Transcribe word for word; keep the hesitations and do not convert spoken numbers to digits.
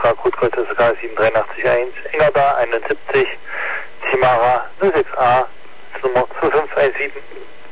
Oscar, Kurzkreuz S K sieben drei acht eins, Engerda einundsiebzig, Timara null sechs A, Nummer zwei fünf eins sieben.